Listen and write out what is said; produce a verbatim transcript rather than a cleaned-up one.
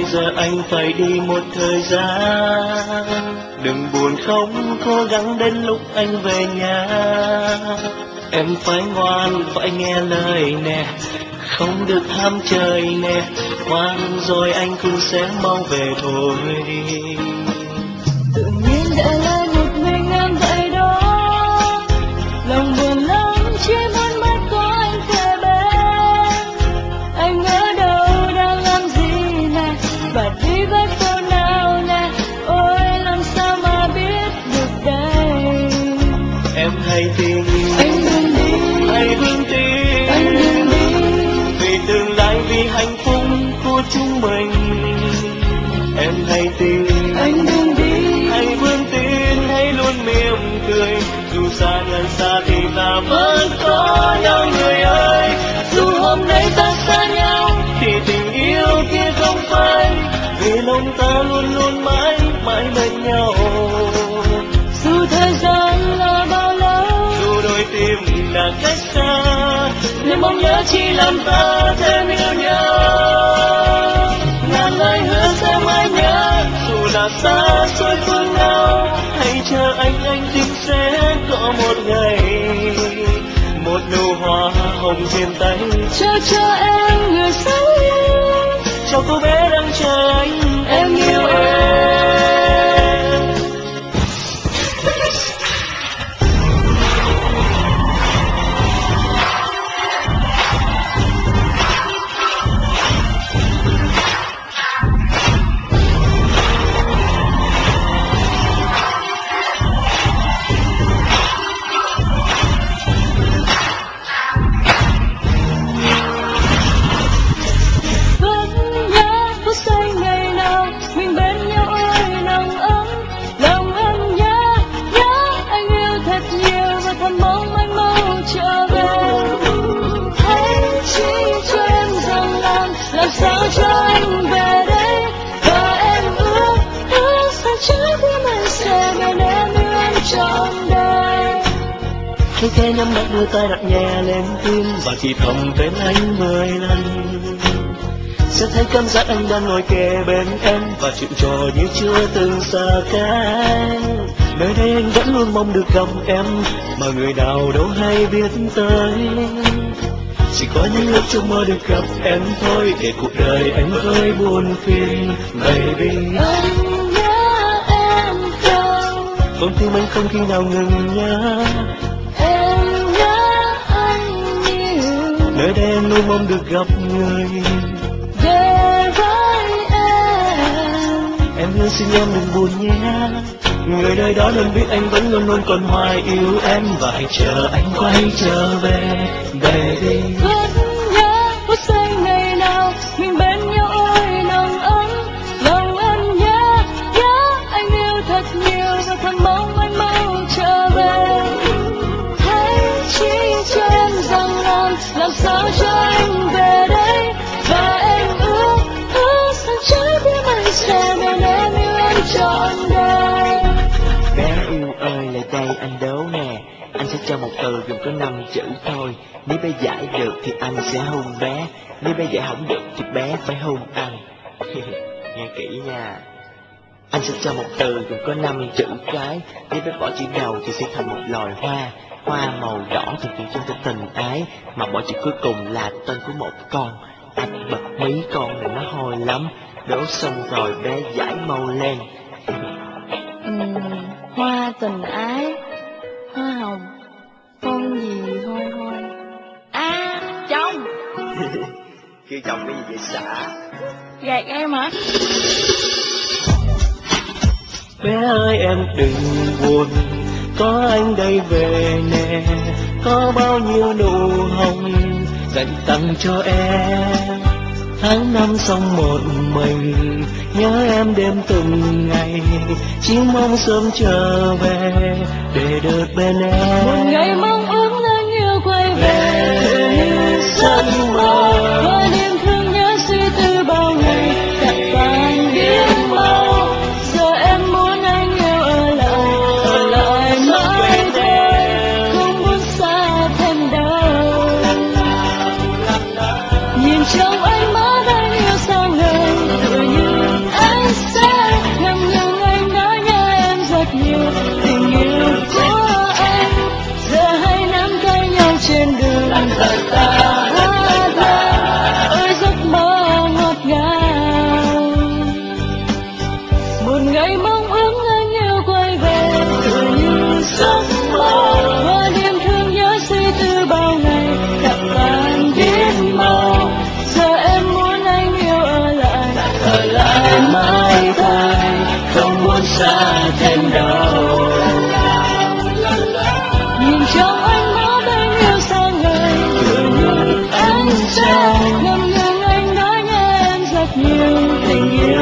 giờ anh phải đi một thời gian. Đừng buồn không, cố gắng đến lúc anh về nhà. Em phải ngoan, phải nghe lời nè, không được ham chơi nè. Ngoan rồi anh cũng sẽ mau về thôi. Tự nhiên để lại một mình em vậy đó, lòng buồn lắm chỉ muốn mắt có anh kề bên. Anh ở đâu đang làm gì nè, và đi với cô nào nè, ôi làm sao mà biết được đây. Em hãy tin, Anh đừng đi, hãy vững tin, anh đừng đi, vì tương lai, vì hạnh phúc của chúng mình. Em hãy tin, anh đừng đi, hãy vững tin, hãy luôn mỉm cười. Dù xa gần xa thì ta vẫn có nhau người ơi. Dù hôm nay ta xa nhau thì tình yêu kia không phai, vì lòng ta luôn luôn mãi mãi bên nhau. dù thời gian là bao lâu, Dù đôi tim đã cách xa, niềm mong nhớ chỉ làm ta thêm yêu nhau. Ngàn lời hứa sẽ mãi nhớ, dù là xa xôi phương nào. Hãy chờ anh, anh tin sẽ có một ngày, một nụ hoa hồng trên tay. cho cho em người sống yêu, Cho cô bé đang chờ anh, em yêu em. sao cho anh về đây, và em ước ước sao trái tim anh sẽ ngày đêm yêu em trọn đời. Khi khẽ nhắm mắt đưa tay đặt nhẹ lên tim và thì thầm tên anh mười lần, sẽ thấy cảm giác anh đang ngồi kề bên em và chuyện trò như chưa từng xa cách. Nơi đây anh vẫn luôn mong được gặp em, mà người nào đâu hay biết tới. Chỉ có những lúc trong mơ được gặp em thôi, để cuộc đời anh hơi buồn phiền. Baby, Anh nhớ em không, con tim anh không khi nào ngừng nhớ. em nhớ anh nhiều, Nơi đây anh luôn mong được gặp người. để với em. Em hứa xin em đừng buồn nhé, người đời đó nên biết anh vẫn luôn luôn còn hoài yêu em, và hãy chờ anh quay trở về. Baby, Vẫn nhớ phút giây ngày nào mình bên nhau ôi nồng ấm, lòng em nhớ nhớ anh yêu thật nhiều và thầm mong anh mau trở về. Hãy chỉ cho em rằng làm làm sao cho anh về đây, và em ước ước sao trái tim anh sẽ bên em yêu em trọn đời. Bé yêu ơi, lại đây anh đố nè, anh sẽ cho một từ gồm có năm chữ thôi. Nếu bé giải được thì anh sẽ hôn bé, nếu bé giải không được thì bé phải hôn anh. Nghe kỹ nha. Anh sẽ cho một từ gồm có năm chữ cái, nếu bé bỏ chữ đầu thì sẽ thành một loài hoa. Hoa màu đỏ thì tượng trưng cho tình ái, mà bỏ chữ cuối cùng là tên của một con. Anh bật mí con này nó hôi lắm, đố xong rồi bé giải mau lên. Uhm, hoa tình ái, hoa hồng, con gì hôi hôi. À, chồng. Kêu chồng cái gì vậy xả? Gạt em hả? bé ơi em đừng buồn, có anh đây về nè, có bao nhiêu nụ hồng dành tặng cho em. Tháng năm xong một mình, nhớ em đêm từng ngày, chỉ mong sớm trở về để được bên em. Một ngày mong ước nên yêu quay về như giấc mơ, và niềm thương nhớ suy tư bao ngày đặt tan biến mau. Giờ em muốn anh yêu ở lại, ở lại mãi thôi, không muốn xa thêm đâu. Nhìn trong ánh mắt anh yêu sao ngời, tựa như rất nhiều tình yêu của anh. Giờ hai nắm tay nhau trên đường, hát lên ôi giấc mơ ngọt ngào. Một ngày mong ước anh yêu quay về, tựa như giấc mơ. Hoa đêm thương nhớ suy tư bao ngày, đập tan biết mau. Giờ em muốn anh yêu ở lại, ở lại mãi thôi, không muốn xa thêm đâu. nhìn trong ánh mắt anh yêu sang ngày, tựa như ánh trăng ngập ngừng anh nói nghe em rất nhiều tình yêu